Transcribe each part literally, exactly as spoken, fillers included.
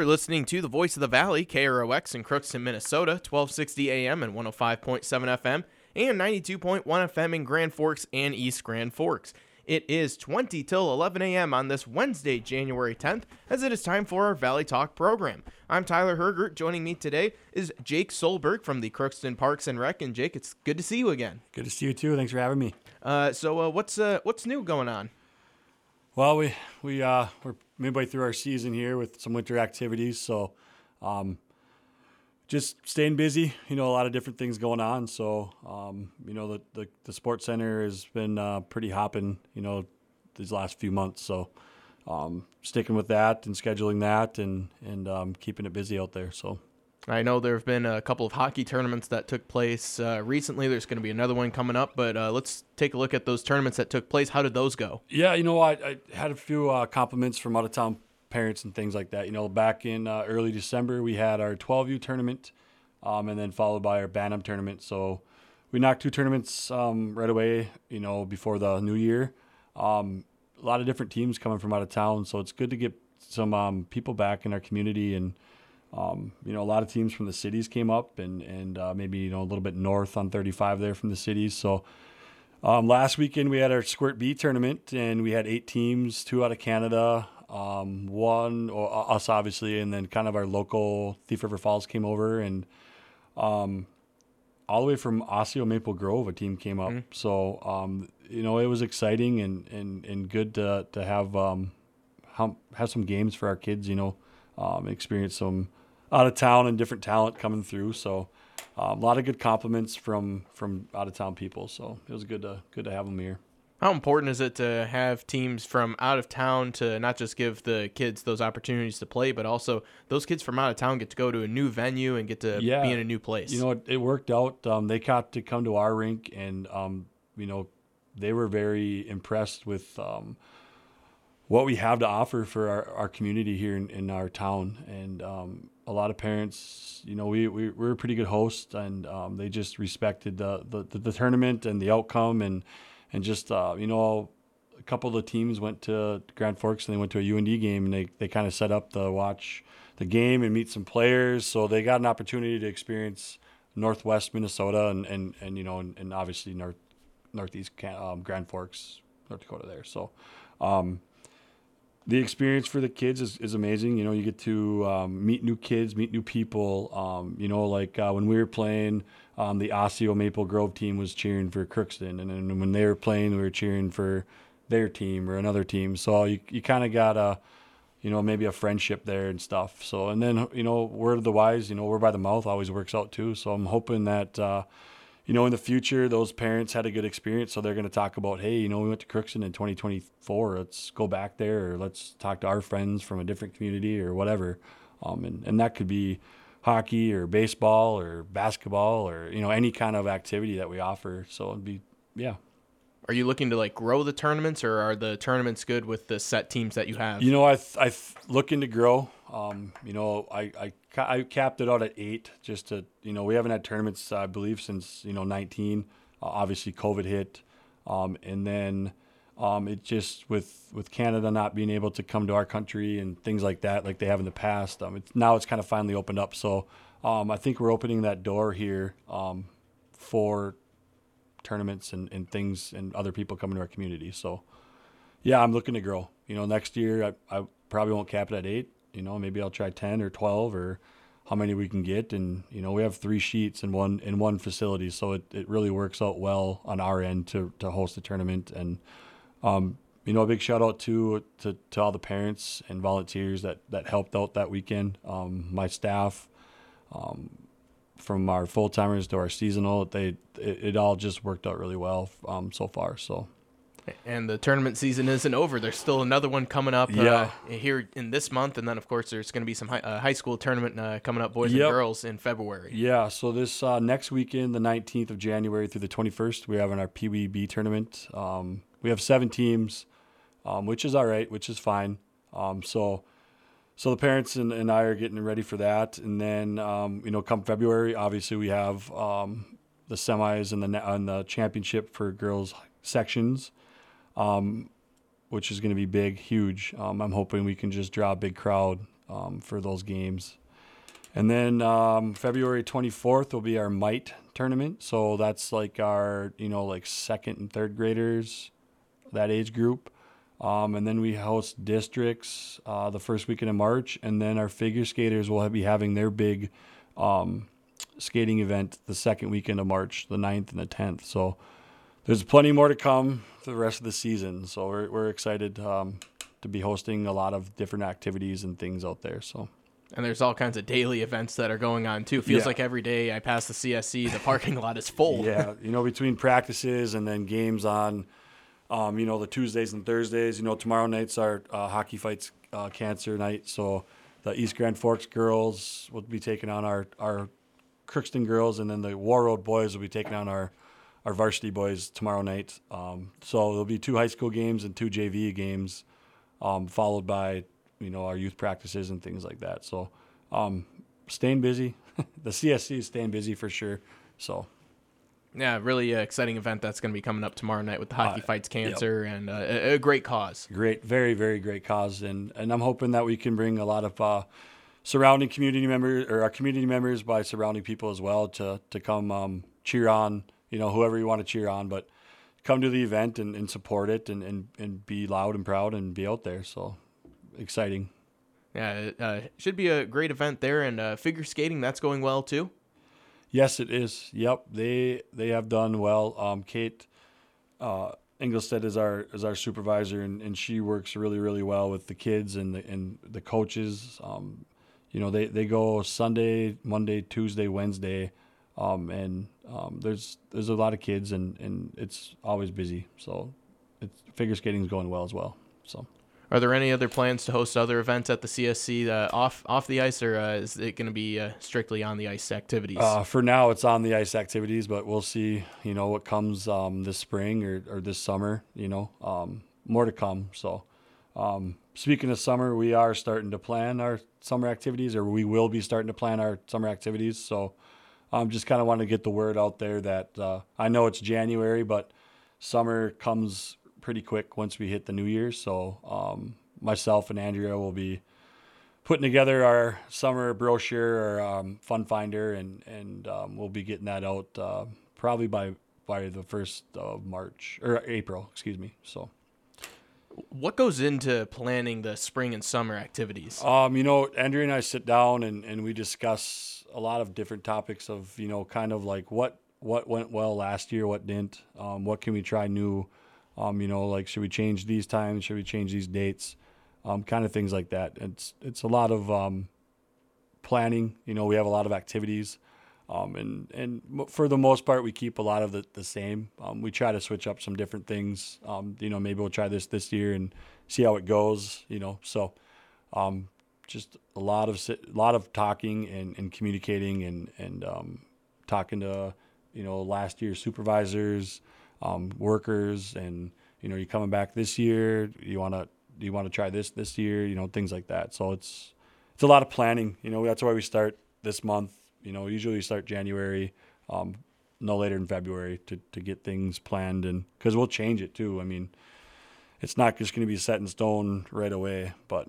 You're listening to the Voice of the Valley, K R O X in Crookston, Minnesota, twelve sixty A M and one oh five point seven F M, and ninety-two point one F M in Grand Forks and East Grand Forks. It is twenty till eleven A M on this Wednesday, January tenth, as it is time for our Valley Talk program. I'm Tyler Hergert. Joining me today is Jake Solberg from the Crookston Parks and Rec. And Jake, it's good to see you again. Good to see you too. Thanks for having me. Uh, so uh, what's uh, what's new going on? Well, we we uh, we're midway through our season here with some winter activities, so um, just staying busy. You know, a lot of different things going on. So um, you know, the, the the sports center has been uh, pretty hopping. You know, these last few months. So um, sticking with that and scheduling that and and um, keeping it busy out there. So. I know there have been a couple of hockey tournaments that took place uh, recently. There's going to be another one coming up, but uh, let's take a look at those tournaments that took place. How did those go? Yeah, you know, I, I had a few uh, compliments from out-of-town parents and things like that. You know, back in uh, early December, we had our twelve U tournament, um, and then followed by our Bantam tournament. So we knocked two tournaments um, right away, you know, before the new year. Um, a lot of different teams coming from out of town, so it's good to get some um, people back in our community. And Um, you know, a lot of teams from the cities came up and, and uh, maybe, you know, a little bit north on thirty-five there from the cities. So um, last weekend we had our Squirt B tournament and we had eight teams, two out of Canada, um, one, or us obviously, and then kind of our local Thief River Falls came over, and um, all the way from Osseo Maple Grove a team came up. Mm-hmm. So, um, you know, it was exciting and, and, and good to, to have, um, have some games for our kids, you know, um, experience some out of town and different talent coming through. So um, a lot of good compliments from, from out of town people. So it was good to, good to have them here. How important is it to have teams from out of town to not just give the kids those opportunities to play, but also those kids from out of town get to go to a new venue and get to yeah. be in a new place? You know, it, it worked out. Um, they got to come to our rink and, um, you know, they were very impressed with um, what we have to offer for our, our community here in, in our town. And um, a lot of parents, you know, we, we, we're a pretty good host, and um, they just respected the, the, the tournament and the outcome. And, and just, uh, you know, a couple of the teams went to Grand Forks and they went to a U N D game, and they, they kind of set up to watch the game and meet some players. So they got an opportunity to experience Northwest Minnesota and, and, and you know, and, and obviously North, Northeast um, Grand Forks, North Dakota there. So, um, the experience for the kids is, is amazing. You know, you get to um, meet new kids, meet new people. Um, you know, like uh, when we were playing, um, the Osseo Maple Grove team was cheering for Crookston. And then when they were playing, we were cheering for their team or another team. So you, you kind of got a, you know, maybe a friendship there and stuff. So, and then, you know, word of the wise, you know, word by the mouth always works out too. So I'm hoping that, uh, you know, in the future, those parents had a good experience, so they're going to talk about, hey, you know, we went to Crookston in twenty twenty-four. Let's go back there, or let's talk to our friends from a different community or whatever. Um, and, and that could be hockey or baseball or basketball or, you know, any kind of activity that we offer. So it'd be, yeah. Are you looking to, like, grow the tournaments, or are the tournaments good with the set teams that you have? You know, I th- I th- looking to grow. Um, you know, I, I, ca- I capped it out at eight just to, you know, we haven't had tournaments, I believe, since, you know, nineteen. Uh, obviously, COVID hit. Um, and then um, it just, with, with Canada not being able to come to our country and things like that, like they have in the past, um, it's, now it's kind of finally opened up. So um, I think we're opening that door here um, for tournaments and, and things and other people coming to our community. So, yeah, I'm looking to grow. You know, next year I, I probably won't cap it at eight. You know, maybe I'll try ten or twelve or how many we can get. And, you know, we have three sheets in one in one facility, so it, it really works out well on our end to, to host the tournament. And, um, you know, a big shout out to, to, to all the parents and volunteers that, that helped out that weekend. Um, my staff, um, from our full-timers to our seasonal, they it, it all just worked out really well um, so far. So. And the tournament season isn't over. There's still another one coming up yeah. uh, here in this month. And then, of course, there's going to be some high, uh, high school tournament uh, coming up, boys yep. and girls, in February. Yeah, so this uh, next weekend, the nineteenth of January through the twenty-first, we're having our Pee Wee B tournament. Um, we have seven teams, um, which is all right, which is fine. Um, so so the parents and, and I are getting ready for that. And then, um, you know, come February, obviously we have um, the semis and the, and the championship for girls sections. Um, which is going to be big, huge. Um, I'm hoping we can just draw a big crowd um, for those games. And then um, February twenty-fourth will be our Might tournament. So that's like our, you know, like second and third graders, that age group. Um, and then we host districts uh, the first weekend of March. And then our figure skaters will be having their big um, skating event the second weekend of March, the ninth and the tenth. So there's plenty more to come for the rest of the season. So we're, we're excited um, to be hosting a lot of different activities and things out there. So. And there's all kinds of daily events that are going on, too. Feels Yeah. like every day I pass the C S C, the parking lot is full. Yeah, you know, between practices and then games on, um, you know, the Tuesdays and Thursdays. You know, tomorrow night's our uh, Hockey Fights uh, Cancer night. So the East Grand Forks girls will be taking on our, our Crookston girls, and then the War Road boys will be taking on our, our varsity boys tomorrow night. Um, so there'll be two high school games and two J V games, um, followed by, you know, our youth practices and things like that. So um, staying busy. The C S C is staying busy for sure. So. Yeah, really uh, exciting event that's going to be coming up tomorrow night with the Hockey Uh, Fights Cancer, yep. and uh, a, a great cause. Great, very, very great cause. And, and I'm hoping that we can bring a lot of uh, surrounding community members, or our community members by surrounding people as well, to, to come um, cheer on, you know, whoever you want to cheer on, but come to the event and, and support it and, and, and be loud and proud and be out there. So exciting. Yeah, it uh, should be a great event there. And uh, figure skating, that's going well too? Yes, it is. Yep, they they have done well. Um, Kate uh, Engelstead is our is our supervisor, and, and she works really really well with the kids and the and the coaches. Um, you know, they, they go Sunday, Monday, Tuesday, Wednesday, um, and um, there's there's a lot of kids, and, and it's always busy. So, it's, figure skating is going well as well. So. Are there any other plans to host other events at the C S C uh, off off the ice, or uh, is it going to be uh, strictly on the ice activities? Uh, for now, it's on the ice activities, but we'll see, you know, what comes um, this spring or, or this summer, you know, um, more to come. So um, speaking of summer, we are starting to plan our summer activities, or we will be starting to plan our summer activities. So I'm um, just kind of want to get the word out there that uh, I know it's January, but summer comes pretty quick once we hit the new year. So um, myself and Andrea will be putting together our summer brochure or um, fun finder, and and um, we'll be getting that out uh, probably by by the first of March or April, excuse me. So what goes into planning the spring and summer activities? Um, you know, Andrea and I sit down and, and we discuss a lot of different topics of, you know, kind of like what what went well last year, what didn't, um, what can we try new. Um, you know, like, should we change these times? Should we change these dates? Um, kind of things like that. It's it's a lot of um, planning. You know, we have a lot of activities, um, and and for the most part, we keep a lot of the, the same. Um, we try to switch up some different things. Um, you know, maybe we'll try this this year and see how it goes. You know, so um, just a lot of a lot of talking and, and communicating and and um, talking to, you know, last year's supervisors. Um, workers, and, you know, you coming back this year, you want to, you want to try this this year, you know, things like that. So it's, it's a lot of planning, you know, that's why we start this month, you know, usually we start January, um, no later than February to, to get things planned, and cause we'll change it too. I mean, it's not just going to be set in stone right away, but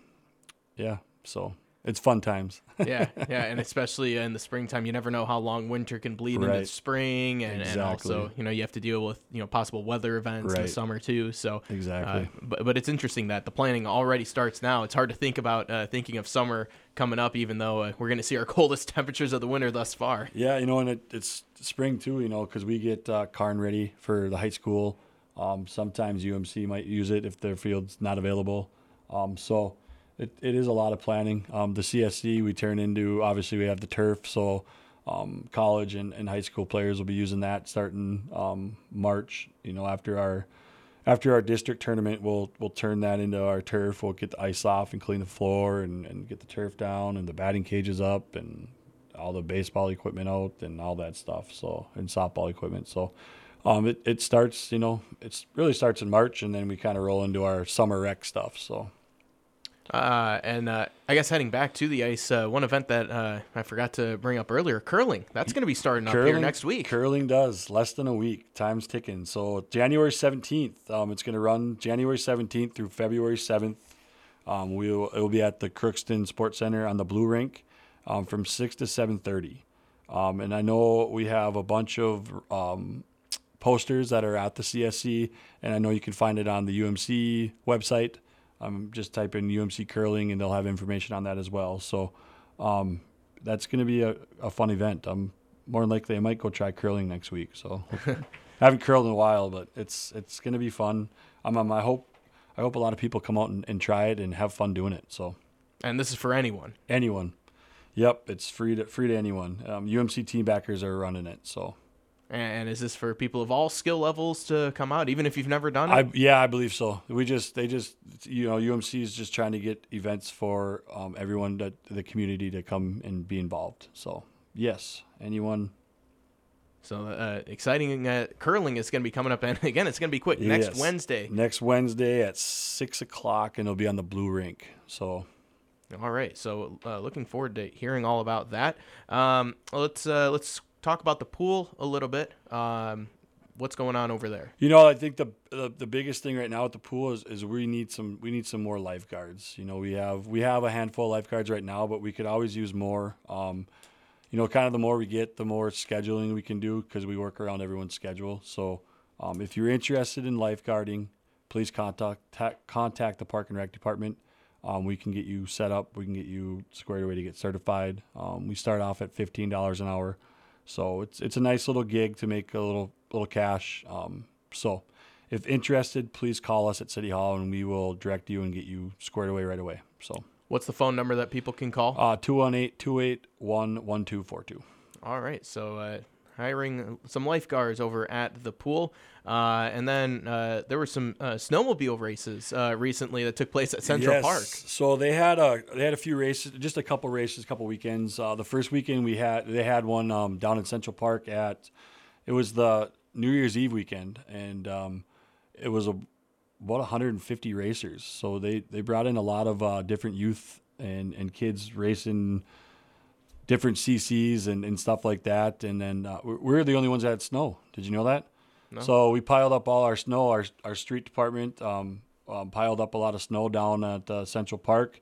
yeah, so it's fun times. yeah, yeah, and especially in the springtime, you never know how long winter can bleed Right. into spring, and, Exactly. and also, you know, you have to deal with, you know, possible weather events in the Right. summer too. So Exactly. uh, but but it's interesting that the planning already starts now. It's hard to think about uh, thinking of summer coming up, even though uh, we're going to see our coldest temperatures of the winter thus far. Yeah, you know, and it, it's spring too, you know, because we get uh, Carn ready for the high school. Um, sometimes U M C might use it if their field's not available. Um, so it, it is a lot of planning. Um, the C S C we turn into, obviously we have the turf, so um, college and, and high school players will be using that starting um, March. You know, after our after our district tournament, we'll we'll turn that into our turf. We'll get the ice off and clean the floor and, and get the turf down and the batting cages up and all the baseball equipment out and all that stuff. So, and softball equipment. So um, it, it starts, you know, it's really starts in March, and then we kind of roll into our summer rec stuff. So. Uh, and uh, I guess heading back to the ice, uh, one event that uh, I forgot to bring up earlier, curling. That's going to be starting up Curling, here next week. Curling does. Less than a week. Time's ticking. So January seventeenth, um, it's going to run January seventeenth through February seventh. Um, we'll it will be at the Crookston Sports Center on the Blue Rink um, from six to seven thirty. Um, and I know we have a bunch of um, posters that are at the C S C, and I know you can find it on the U M C website. Um, just type in U M C curling, and they'll have information on that as well. So um, that's going to be a, a fun event. I'm more than likely I might go try curling next week. So I haven't curled in a while, but it's it's going to be fun. I'm um, I hope I hope a lot of people come out and, and try it and have fun doing it. So. And this is for anyone. Anyone. Yep, it's free to free to anyone. Um, U M C team backers are running it. So. And is this for people of all skill levels to come out, even if you've never done it? I, yeah, I believe so. We just, they just, you know, U M C is just trying to get events for um, everyone, that the community to come and be involved. So, yes, anyone. So, uh, exciting. Uh, curling is going to be coming up. And again, it's going to be quick. Next yes. Wednesday. Next Wednesday at six o'clock, and it'll be on the Blue Rink. So. All right. So, uh, looking forward to hearing all about that. Um, let's, uh, let's, talk about the pool a little bit. Um, what's going on over there? You know, I think the, the the biggest thing right now at the pool is, is we need some we need some more lifeguards. You know, we have we have a handful of lifeguards right now, but we could always use more. Um, you know, kind of the more we get, the more scheduling we can do, because we work around everyone's schedule. So, um, if you're interested in lifeguarding, please contact ta- contact the Park and Rec department. Um, we can get you set up. We can get you squared away to get certified. Um, we start off at fifteen dollars an hour. So it's it's a nice little gig to make a little little cash. Um, so if interested, please call us at City Hall, and we will direct you and get you squared away right away. So what's the phone number that people can call? Uh, two one eight, two eight one, one two four two. All right. So uh, hiring some lifeguards over at the pool. Uh, and then uh, there were some uh, snowmobile races uh, recently that took place at Central yes. Park. So they had a they had a few races, just a couple races, a couple weekends. Uh, the first weekend we had they had one um, down in Central Park at it was the New Year's Eve weekend, and um, it was a, about one hundred fifty racers. So they, they brought in a lot of uh, different youth and, and kids racing different C Cs and, and stuff like that. And then uh, we're the only ones that had snow. Did you know that? No. So we piled up all our snow. Our our street department um, um, piled up a lot of snow down at uh, Central Park,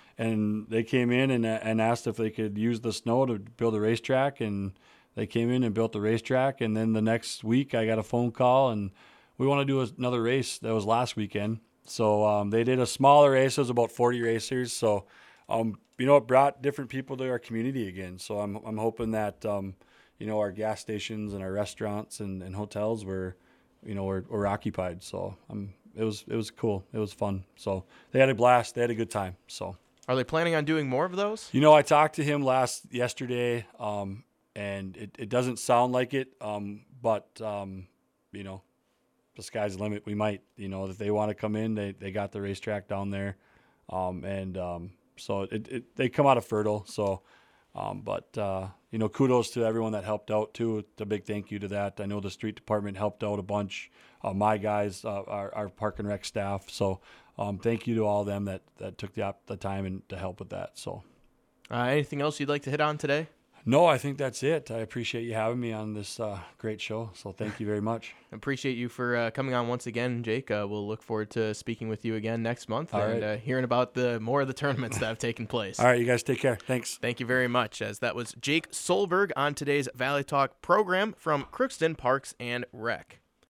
and they came in and and asked if they could use the snow to build a racetrack, and they came in and built the racetrack. And then the next week, I got a phone call, and we want to do another race. That was last weekend. So um, they did a smaller race. It was about forty racers. So um, you know, it brought different people to our community again. So I'm I'm hoping that. Um, you know, our gas stations and our restaurants and, and hotels were, you know, were, were occupied. So um, it was it was cool. It was fun. So they had a blast. They had a good time. So are they planning on doing more of those? You know, I talked to him last yesterday, um, and it, it doesn't sound like it, um, but, um, you know, the sky's the limit. We might, you know, if they want to come in, they, they got the racetrack down there. Um, and um, so it, it they come out of Fertile. So, um, but, uh, you know, kudos to everyone that helped out, too. It's a big thank you to that. I know the street department helped out a bunch. Uh, my guys, uh, our, our Park and Rec staff. So um, thank you to all of them that, that took the, op- the time and to help with that. So, uh, anything else you'd like to hit on today? No, I think that's it. I appreciate you having me on this uh, great show. So thank you very much. Appreciate you for uh, coming on once again, Jake. Uh, we'll look forward to speaking with you again next month All and right. uh, hearing about the more of the tournaments that have taken place. All right, you guys take care. Thanks. Thank you very much. As that was Jake Solberg on today's Valley Talk program from Crookston Parks and Rec.